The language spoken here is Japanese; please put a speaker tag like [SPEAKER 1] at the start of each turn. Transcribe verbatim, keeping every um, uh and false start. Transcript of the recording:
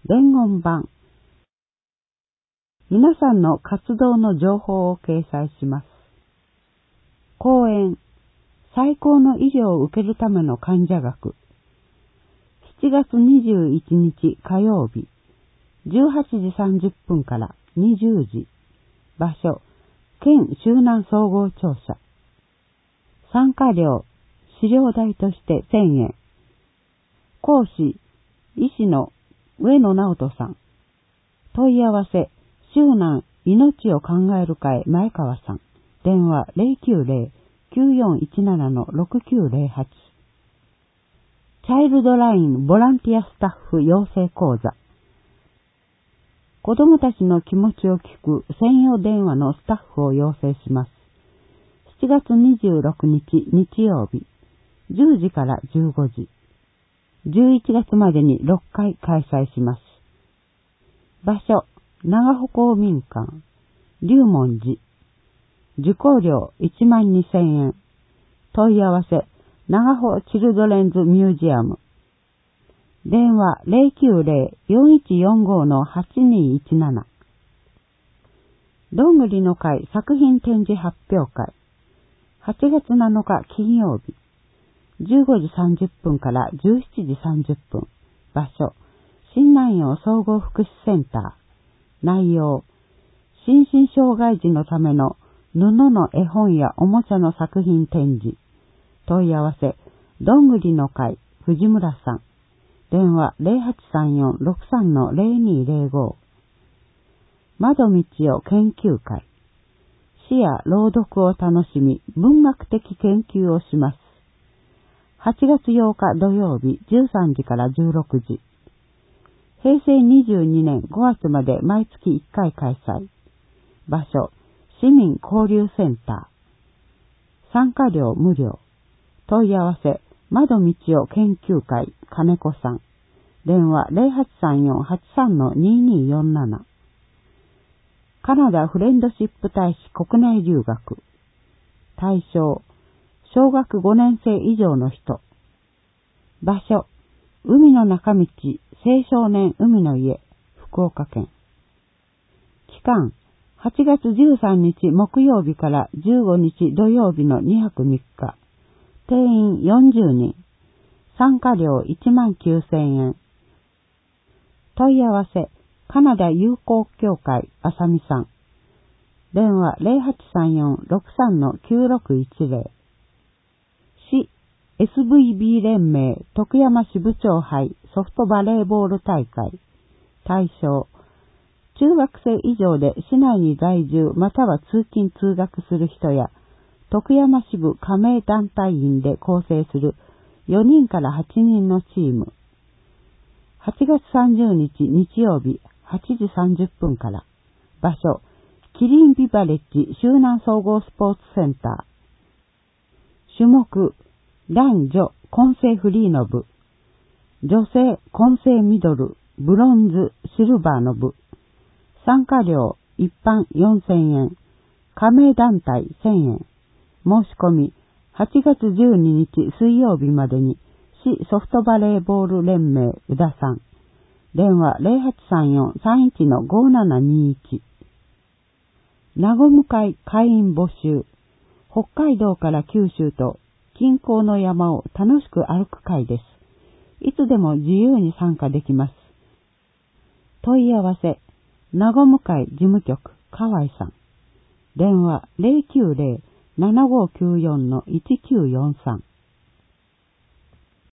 [SPEAKER 1] 伝言版。皆さんの活動の情報を掲載します。講演、最高の医療を受けるための患者学。しちがつにじゅういちにち火曜日、じゅうはちじさんじゅっぷんからにじゅうじ。場所、県周南総合庁舎。参加料、資料代としてせんえん。講師、医師の上野直人さん。問い合わせ、周南命を考える会前川さん。電話 ゼロきゅうゼロ きゅうよんいちなな ろくきゅうゼロはち。チャイルドラインボランティアスタッフ養成講座。子供たちの気持ちを聞く専用電話のスタッフを養成します。しちがつにじゅうろくにち日曜日、じゅうじからじゅうごじ。じゅういちがつまでにろっかい開催します。場所、長穂公民館、龍門寺。受講料いちまんにせんえん。問い合わせ、長穂チルドレンズミュージアム。電話 ゼロきゅうゼロ よんいちよんご はちにいちなな。どんぐりの会作品展示発表会。はちがつなのか金曜日。じゅうごじさんじゅっぷんからじゅうしちじさんじゅっぷん。場所、新南陽総合福祉センター。内容、心身障害児のための布の絵本やおもちゃの作品展示。問い合わせ、どんぐりの会藤村さん。電話 ゼロはちさんよん ろくさん ゼロにゼロご。窓道を研究会。詩や朗読を楽しみ、文学的研究をします。はちがつようか土曜日じゅうさんじからじゅうろくじ。へいせいにじゅうにねんごがつまで毎月いっかい開催。場所、市民交流センター。参加料無料。問い合わせ、窓道を研究会金子さん。電話 ゼロはちさんよん はちさん にによんなな。カナダフレンドシップ大使国内留学。対象、小学ごねんせい以上の人。場所、海の中道青少年海の家、福岡県。期間、はちがつじゅうさんにち木曜日からじゅうごにち土曜日のにはくみっか。定員よんじゅうにん。参加料いちまんきゅうせんえん。問い合わせ、カナダ友好協会あさみさん。電話 ゼロはちさんよん ろくさん きゅうろくいちゼロ。市 エスブイビー 連盟徳山支部長杯ソフトバレーボール大会。対象、中学生以上で市内に在住または通勤通学する人や徳山支部加盟団体員で構成するよにんからはちにんのチーム。はちがつさんじゅうにち日曜日はちじさんじゅっぷんから。場所、キリンビバレッジ周南総合スポーツセンター。種目、男女混成フリーの部。女性混成ミドル、ブロンズ、シルバーの部。参加料一般よんせんえん。加盟団体せんえん。申し込みはちがつじゅうににち水曜日までに市ソフトバレーボール連盟宇田さん。電話 ゼロはちさんよん さんいち ごななにいち。なごむ会会員募集。北海道から九州と近郊の山を楽しく歩く会です。いつでも自由に参加できます。問い合わせ、なごむ会事務局河合さん。電話 ゼロきゅうゼロ ななごきゅうよん いちきゅうよんさん。